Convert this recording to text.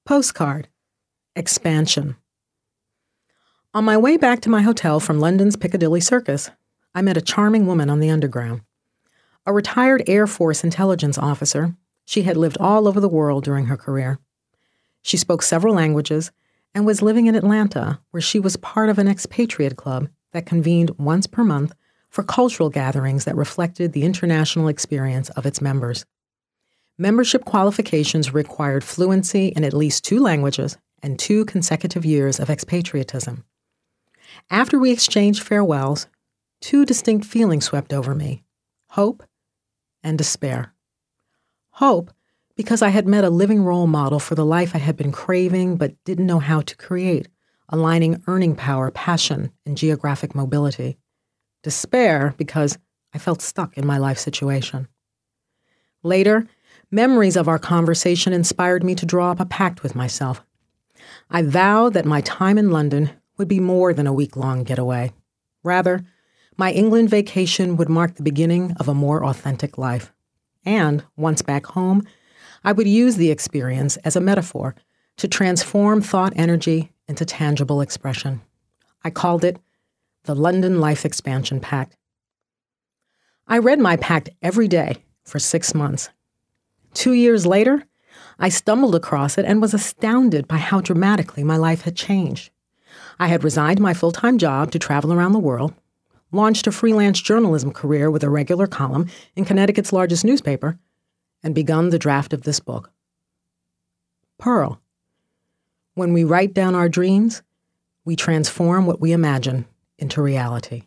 Postcard. Expansion. On my way back to my hotel from London's Piccadilly Circus, I met a charming woman on the Underground. A retired Air Force intelligence officer, she had lived all over the world during her career. She spoke several languages and was living in Atlanta, where she was part of an expatriate club that convened once per month for cultural gatherings that reflected the international experience of its members. Membership qualifications required fluency in at least 2 languages and 2 consecutive years of expatriatism. After we exchanged farewells, 2 distinct feelings swept over me: hope and despair. Hope, because I had met a living role model for the life I had been craving but didn't know how to create, aligning earning power, passion, and geographic mobility. Despair, because I felt stuck in my life situation. Later, memories of our conversation inspired me to draw up a pact with myself. I vowed that my time in London would be more than a week-long getaway. Rather, my England vacation would mark the beginning of a more authentic life. And, once back home, I would use the experience as a metaphor to transform thought energy into tangible expression. I called it the London Life Expansion Pact. I read my pact every day for 6 months. 2 years later, I stumbled across it and was astounded by how dramatically my life had changed. I had resigned my full-time job to travel around the world, launched a freelance journalism career with a regular column in Connecticut's largest newspaper, and begun the draft of this book. Pearl. When we write down our dreams, we transform what we imagine into reality.